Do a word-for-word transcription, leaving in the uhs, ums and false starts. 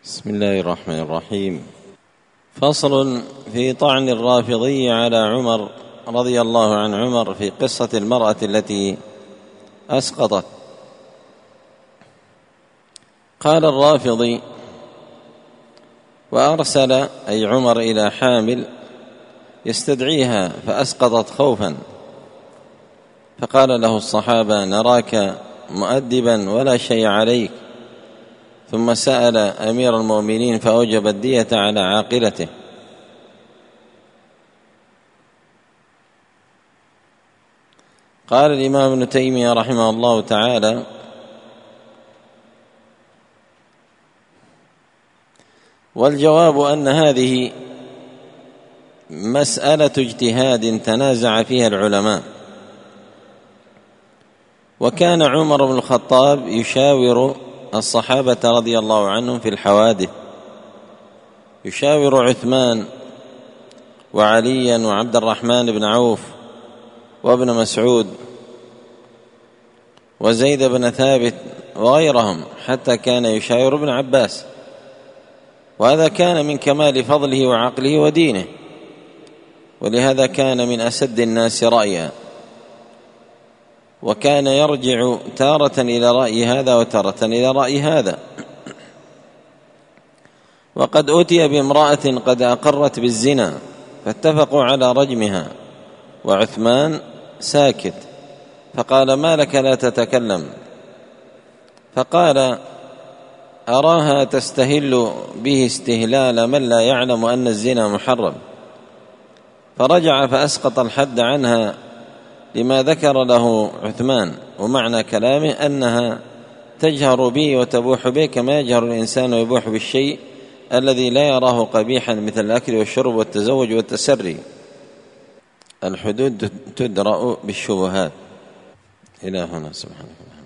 بسم الله الرحمن الرحيم. فصل في طعن الرافضي على عمر رضي الله عن عمر في قصة المرأة التي أسقطت. قال الرافضي: وأرسل أي عمر إلى حامل يستدعيها فأسقطت خوفا، فقال له الصحابة: نراك مؤدبا ولا شيء عليك. ثم سأل أمير المؤمنين فأوجب الدية على عاقلته. قال الإمام ابن تيمية رحمه الله تعالى: والجواب أن هذه مسألة اجتهاد تنازع فيها العلماء، وكان عمر بن الخطاب يشاور الصحابة رضي الله عنهم في الحوادث، يشاور عثمان وعليا وعبد الرحمن بن عوف وابن مسعود وزيد بن ثابت وغيرهم، حتى كان يشاور ابن عباس، وهذا كان من كمال فضله وعقله ودينه، ولهذا كان من أسد الناس رأيا، وكان يرجع تارة إلى رأي هذا وتارة إلى رأي هذا. وقد أتي بامرأة قد أقرت بالزنا فاتفقوا على رجمها، وعثمان ساكت، فقال: ما لك لا تتكلم؟ فقال: أراها تستهل به استهلال من لا يعلم أن الزنا محرم. فرجع فأسقط الحد عنها لما ذكر له عثمان، ومعنى كلامه أنها تجهر به وتبوح به كما يجهر الإنسان ويبوح بالشيء الذي لا يراه قبيحا، مثل الأكل والشرب والتزوج والتسري. الحدود تدرأ بالشبهات. إلى هنا. سبحانه.